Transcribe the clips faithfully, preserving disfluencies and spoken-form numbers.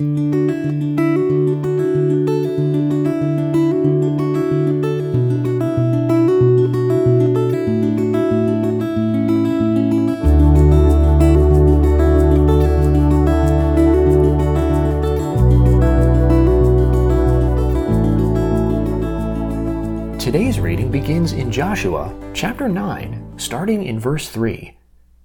Today's reading begins in Joshua, chapter nine, starting in verse three.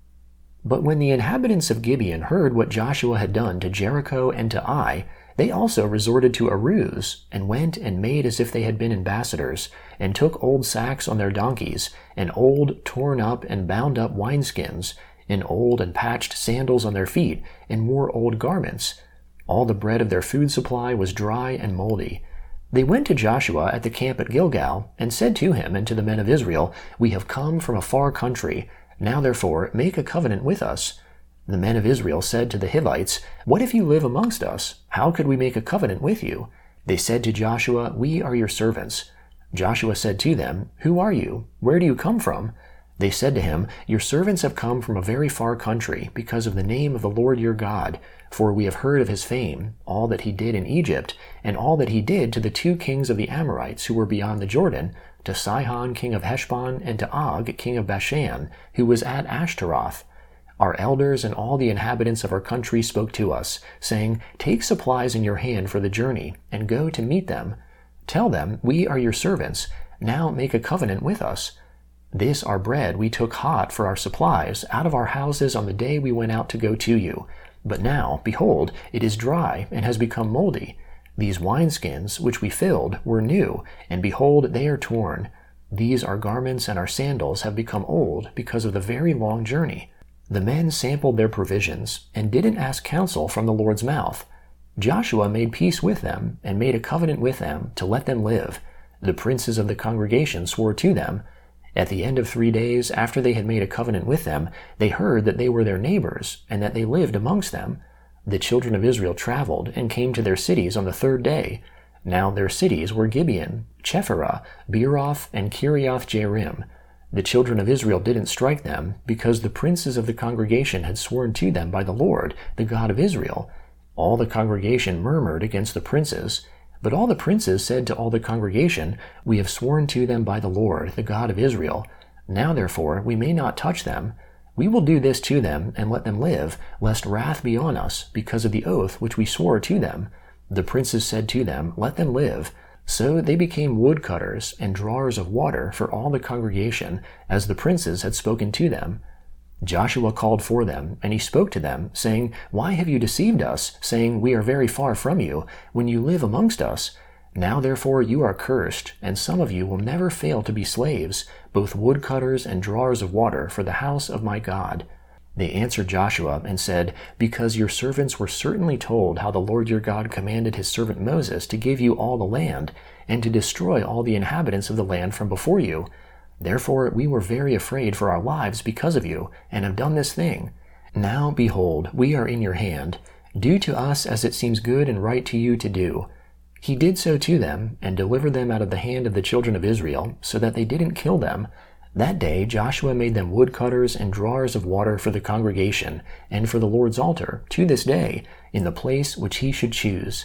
But when the inhabitants of Gibeon heard what Joshua had done to Jericho and to Ai, they also resorted to a ruse, and went and made as if they had been ambassadors, and took old sacks on their donkeys, and old, torn up and bound up wineskins, and old and patched sandals on their feet, and wore old garments. All the bread of their food supply was dry and moldy. They went to Joshua at the camp at Gilgal, and said to him and to the men of Israel, We have come from a far country. Now therefore make a covenant with us. The men of Israel said to the Hivites, What if you live amongst us? How could we make a covenant with you? They said to Joshua, We are your servants. Joshua said to them, Who are you? Where do you come from? They said to him, Your servants have come from a very far country, because of the name of the Lord your God. For we have heard of his fame, all that he did in Egypt, and all that he did to the two kings of the Amorites who were beyond the Jordan, to Sihon king of Heshbon, and to Og king of Bashan, who was at Ashtaroth. Our elders and all the inhabitants of our country spoke to us, saying, Take supplies in your hand for the journey, and go to meet them. Tell them, We are your servants. Now make a covenant with us. This our bread we took hot for our supplies out of our houses on the day we went out to go to you. But now, behold, it is dry and has become moldy. These wineskins, which we filled, were new, and behold, they are torn. These our garments and our sandals have become old because of the very long journey. The men sampled their provisions, and didn't ask counsel from the Lord's mouth. Joshua made peace with them, and made a covenant with them to let them live. The princes of the congregation swore to them. At the end of three days, after they had made a covenant with them, they heard that they were their neighbors, and that they lived amongst them. The children of Israel traveled, and came to their cities on the third day. Now their cities were Gibeon, Chephirah, Beeroth, and Kiriath Jearim. The children of Israel didn't strike them, because the princes of the congregation had sworn to them by the Lord, the God of Israel. All the congregation murmured against the princes. But all the princes said to all the congregation, We have sworn to them by the Lord, the God of Israel. Now therefore we may not touch them. We will do this to them, and let them live, lest wrath be on us, because of the oath which we swore to them. The princes said to them, Let them live. So they became woodcutters and drawers of water for all the congregation, as the princes had spoken to them. Joshua called for them, and he spoke to them, saying, Why have you deceived us, saying, We are very far from you, when you live amongst us? Now therefore you are cursed, and some of you will never fail to be slaves, both woodcutters and drawers of water for the house of my God. They answered Joshua and said, Because your servants were certainly told how the Lord your God commanded his servant Moses to give you all the land, and to destroy all the inhabitants of the land from before you. Therefore we were very afraid for our lives because of you, and have done this thing. Now, behold, we are in your hand. Do to us as it seems good and right to you to do. He did so to them, and delivered them out of the hand of the children of Israel, so that they didn't kill them. That day Joshua made them woodcutters and drawers of water for the congregation, and for the Lord's altar, to this day, in the place which he should choose.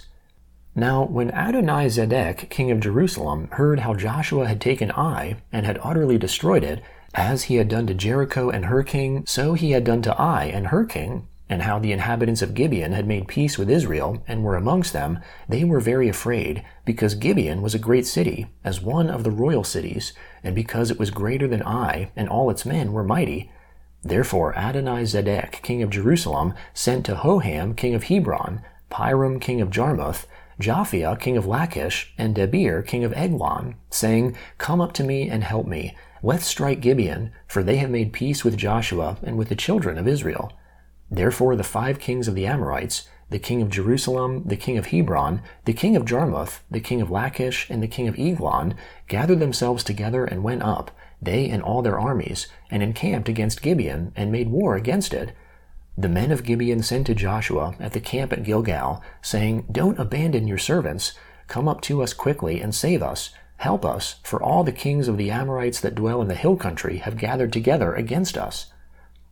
Now when Adoni-Zedek, king of Jerusalem, heard how Joshua had taken Ai, and had utterly destroyed it, as he had done to Jericho and her king, so he had done to Ai and her king, and how the inhabitants of Gibeon had made peace with Israel, and were amongst them, they were very afraid, because Gibeon was a great city, as one of the royal cities, and because it was greater than Ai, and all its men were mighty. Therefore Adoni-Zedek, king of Jerusalem, sent to Hoham, king of Hebron, Piram, king of Jarmuth, Japhia, king of Lachish, and Debir, king of Eglon, saying, Come up to me and help me. Let's strike Gibeon, for they have made peace with Joshua and with the children of Israel. Therefore the five kings of the Amorites, the king of Jerusalem, the king of Hebron, the king of Jarmuth, the king of Lachish, and the king of Eglon, gathered themselves together and went up, they and all their armies, and encamped against Gibeon, and made war against it. The men of Gibeon sent to Joshua at the camp at Gilgal, saying, Don't abandon your servants. Come up to us quickly and save us. Help us, for all the kings of the Amorites that dwell in the hill country have gathered together against us.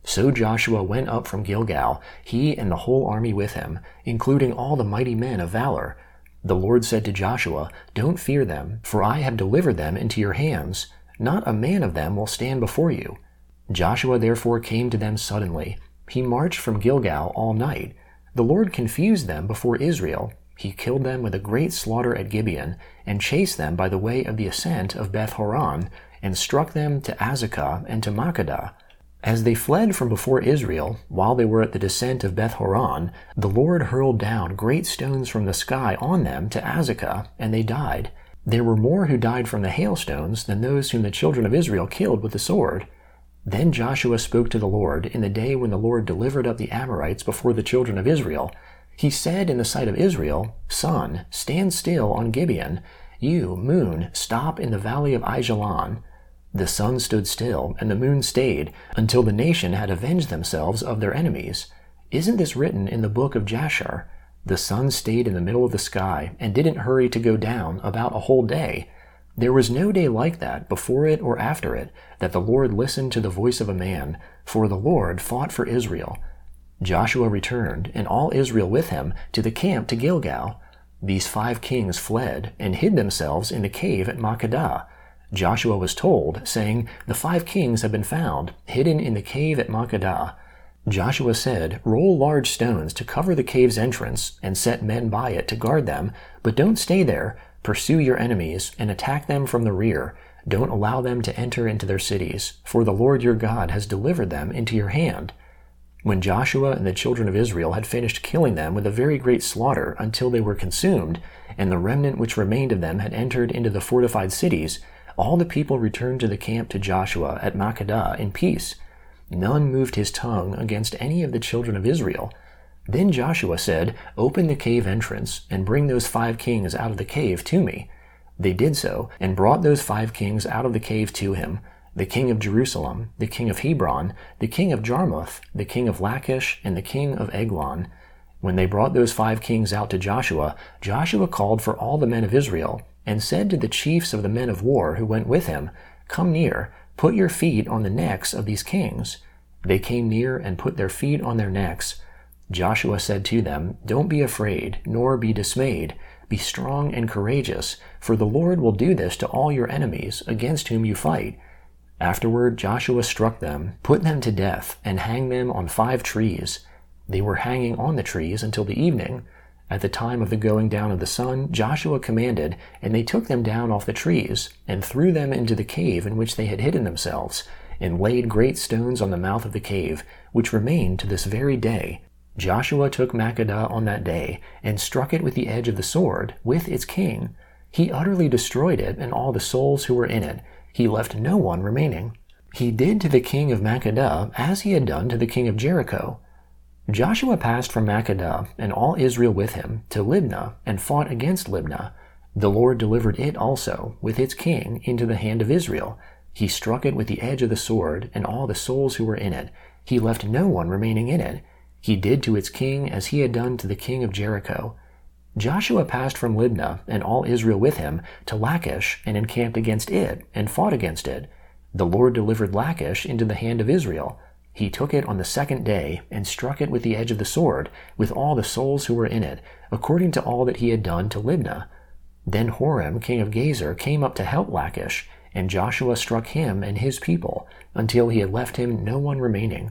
So Joshua went up from Gilgal, he and the whole army with him, including all the mighty men of valor. The Lord said to Joshua, "Don't fear them, for I have delivered them into your hands. Not a man of them will stand before you." Joshua therefore came to them suddenly. He marched from Gilgal all night. The Lord confused them before Israel. He killed them with a great slaughter at Gibeon, and chased them by the way of the ascent of Beth-horon, and struck them to Azekah and to Makkedah. As they fled from before Israel, while they were at the descent of Beth-horon, the Lord hurled down great stones from the sky on them to Azekah, and they died. There were more who died from the hailstones than those whom the children of Israel killed with the sword. Then Joshua spoke to the Lord in the day when the Lord delivered up the Amorites before the children of Israel. He said in the sight of Israel, "Sun, stand still on Gibeon. You, moon, stop in the valley of Aijalon." The sun stood still, and the moon stayed, until the nation had avenged themselves of their enemies. Isn't this written in the book of Jasher? The sun stayed in the middle of the sky, and didn't hurry to go down about a whole day. There was no day like that, before it or after it, that the Lord listened to the voice of a man, for the Lord fought for Israel. Joshua returned, and all Israel with him, to the camp to Gilgal. These five kings fled, and hid themselves in the cave at Makkedah. Joshua was told, saying, "The five kings have been found, hidden in the cave at Makkedah." Joshua said, "Roll large stones to cover the cave's entrance, and set men by it to guard them, but don't stay there. Pursue your enemies, and attack them from the rear. Don't allow them to enter into their cities, for the Lord your God has delivered them into your hand." When Joshua and the children of Israel had finished killing them with a very great slaughter until they were consumed, and the remnant which remained of them had entered into the fortified cities, all the people returned to the camp to Joshua at Makkedah in peace. None moved his tongue against any of the children of Israel. Then Joshua said, "Open the cave entrance, and bring those five kings out of the cave to me." They did so, and brought those five kings out of the cave to him, the king of Jerusalem, the king of Hebron, the king of Jarmuth, the king of Lachish, and the king of Eglon. When they brought those five kings out to Joshua, Joshua called for all the men of Israel, and said to the chiefs of the men of war who went with him, "Come near, put your feet on the necks of these kings." They came near and put their feet on their necks. Joshua said to them, "Don't be afraid, nor be dismayed. Be strong and courageous, for the Lord will do this to all your enemies against whom you fight." Afterward Joshua struck them, put them to death, and hanged them on five trees. They were hanging on the trees until the evening. At the time of the going down of the sun, Joshua commanded, and they took them down off the trees, and threw them into the cave in which they had hidden themselves, and laid great stones on the mouth of the cave, which remain to this very day. Joshua took Makkedah on that day, and struck it with the edge of the sword, with its king. He utterly destroyed it and all the souls who were in it. He left no one remaining. He did to the king of Makkedah as he had done to the king of Jericho. Joshua passed from Makkedah, and all Israel with him, to Libnah, and fought against Libnah. The Lord delivered it also, with its king, into the hand of Israel. He struck it with the edge of the sword, and all the souls who were in it. He left no one remaining in it. He did to its king as he had done to the king of Jericho. Joshua passed from Libnah, and all Israel with him, to Lachish, and encamped against it, and fought against it. The Lord delivered Lachish into the hand of Israel. He took it on the second day, and struck it with the edge of the sword, with all the souls who were in it, according to all that he had done to Libnah. Then Horam king of Gezer came up to help Lachish, and Joshua struck him and his people, until he had left him no one remaining.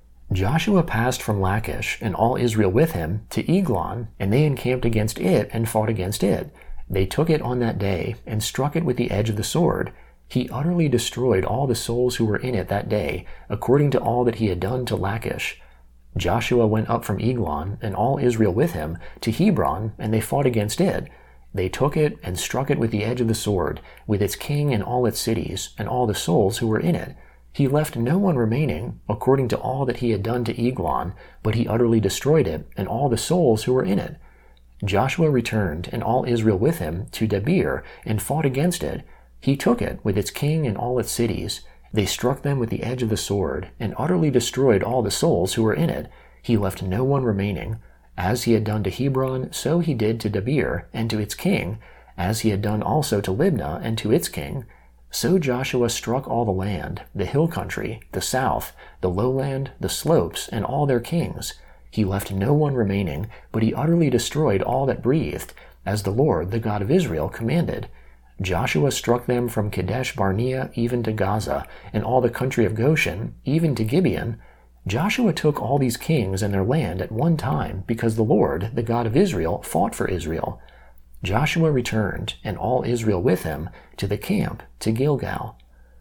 Joshua passed from Lachish, and all Israel with him, to Eglon, and they encamped against it and fought against it. They took it on that day, and struck it with the edge of the sword. He utterly destroyed all the souls who were in it that day, according to all that he had done to Lachish. Joshua went up from Eglon, and all Israel with him, to Hebron, and they fought against it. They took it and struck it with the edge of the sword, with its king and all its cities, and all the souls who were in it. He left no one remaining, according to all that he had done to Eglon, but he utterly destroyed it, and all the souls who were in it. Joshua returned, and all Israel with him, to Debir, and fought against it. He took it, with its king and all its cities. They struck them with the edge of the sword, and utterly destroyed all the souls who were in it. He left no one remaining. As he had done to Hebron, so he did to Debir, and to its king, as he had done also to Libnah, and to its king. So Joshua struck all the land, the hill country, the south, the lowland, the slopes, and all their kings. He left no one remaining, but he utterly destroyed all that breathed, as the Lord, the God of Israel, commanded. Joshua struck them from Kadesh Barnea even to Gaza, and all the country of Goshen, even to Gibeon. Joshua took all these kings and their land at one time, because the Lord, the God of Israel, fought for Israel. Joshua returned, and all Israel with him, to the camp to Gilgal.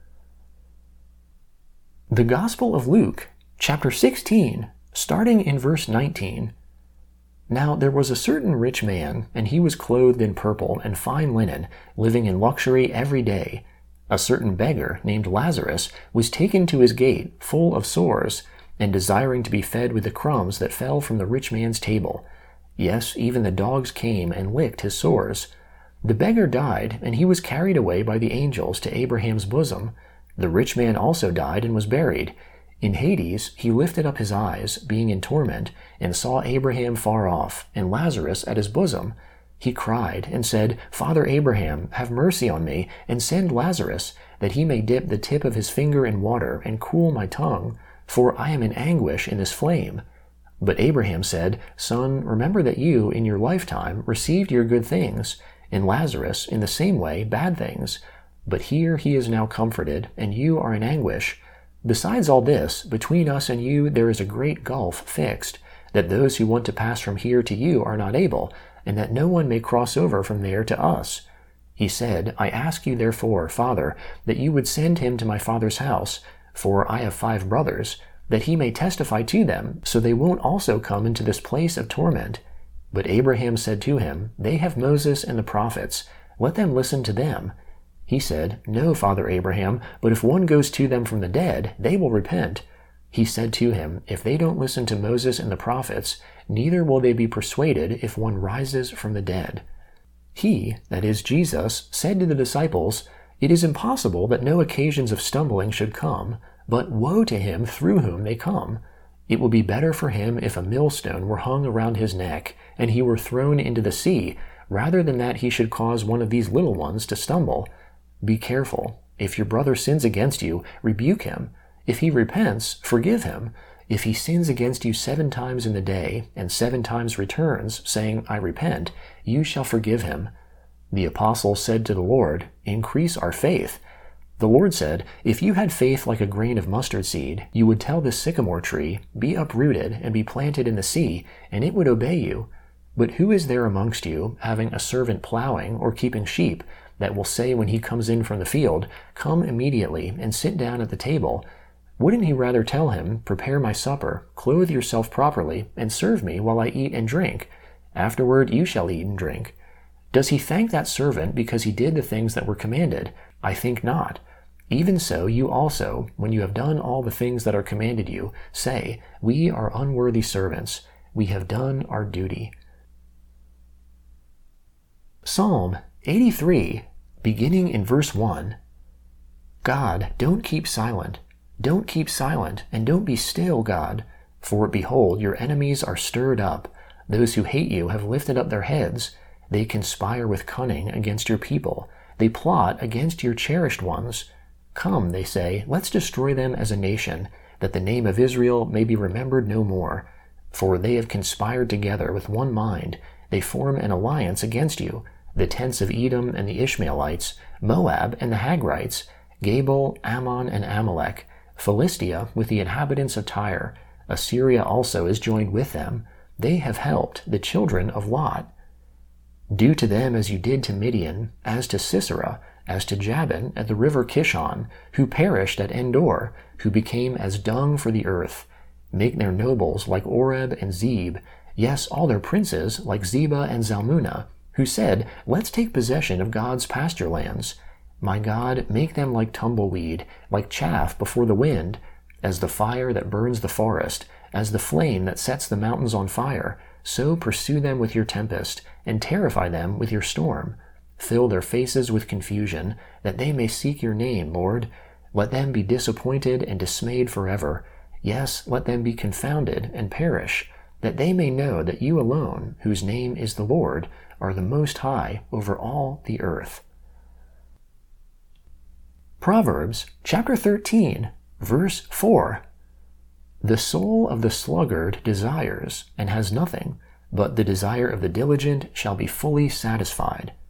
The Gospel of Luke, chapter sixteen, starting in verse nineteen. Now there was a certain rich man, and he was clothed in purple and fine linen, living in luxury every day. A certain beggar, named Lazarus, was taken to his gate, full of sores, and desiring to be fed with the crumbs that fell from the rich man's table. Yes, even the dogs came and licked his sores. The beggar died, and he was carried away by the angels to Abraham's bosom. The rich man also died and was buried. In Hades he lifted up his eyes, being in torment, and saw Abraham far off, and Lazarus at his bosom. He cried, and said, Father Abraham, have mercy on me, and send Lazarus, that he may dip the tip of his finger in water, and cool my tongue, for I am in anguish in this flame. But Abraham said, Son, remember that you, in your lifetime, received your good things, and Lazarus, in the same way, bad things. But here he is now comforted, and you are in anguish. Besides all this, between us and you there is a great gulf fixed, that those who want to pass from here to you are not able, and that no one may cross over from there to us. He said, I ask you therefore, Father, that you would send him to my father's house, for I have five brothers, that he may testify to them, so they won't also come into this place of torment. But Abraham said to him, They have Moses and the prophets, let them listen to them. He said, No, Father Abraham, but if one goes to them from the dead, they will repent. He said to him, If they don't listen to Moses and the prophets, neither will they be persuaded if one rises from the dead. He, that is Jesus, said to the disciples, It is impossible that no occasions of stumbling should come, but woe to him through whom they come. It will be better for him if a millstone were hung around his neck, and he were thrown into the sea, rather than that he should cause one of these little ones to stumble. Be careful. If your brother sins against you, rebuke him. If he repents, forgive him. If he sins against you seven times in the day, and seven times returns, saying, I repent, you shall forgive him. The apostle said to the Lord, Increase our faith. The Lord said, If you had faith like a grain of mustard seed, you would tell this sycamore tree, Be uprooted and be planted in the sea, and it would obey you. But who is there amongst you, having a servant plowing or keeping sheep, that will say when he comes in from the field, Come immediately and sit down at the table? Wouldn't he rather tell him, Prepare my supper, clothe yourself properly, and serve me while I eat and drink? Afterward you shall eat and drink. Does he thank that servant because he did the things that were commanded? I think not. Even so you also, when you have done all the things that are commanded you, say, We are unworthy servants. We have done our duty. Psalm eighty-three, beginning in verse one. God, don't keep silent. Don't keep silent, and don't be still, God. For behold, your enemies are stirred up. Those who hate you have lifted up their heads. They conspire with cunning against your people. They plot against your cherished ones. Come, they say, let's destroy them as a nation, that the name of Israel may be remembered no more. For they have conspired together with one mind. They form an alliance against you, the tents of Edom and the Ishmaelites, Moab and the Hagrites, Gabal, Ammon, and Amalek, Philistia with the inhabitants of Tyre. Assyria also is joined with them. They have helped the children of Lot. Do to them as you did to Midian, as to Sisera, as to Jabin at the river Kishon, who perished at Endor, who became as dung for the earth. Make their nobles like Oreb and Zeb, yes, all their princes like Zebah and Zalmunna, who said, Let's take possession of God's pasture lands. My God, make them like tumbleweed, like chaff before the wind, as the fire that burns the forest, as the flame that sets the mountains on fire. So pursue them with your tempest, and terrify them with your storm. Fill their faces with confusion, that they may seek your name, Lord. Let them be disappointed and dismayed forever. Yes, let them be confounded and perish, that they may know that you alone, whose name is the Lord, are the Most High over all the earth. Proverbs chapter thirteen, verse four. The soul of the sluggard desires, and has nothing, but the desire of the diligent shall be fully satisfied.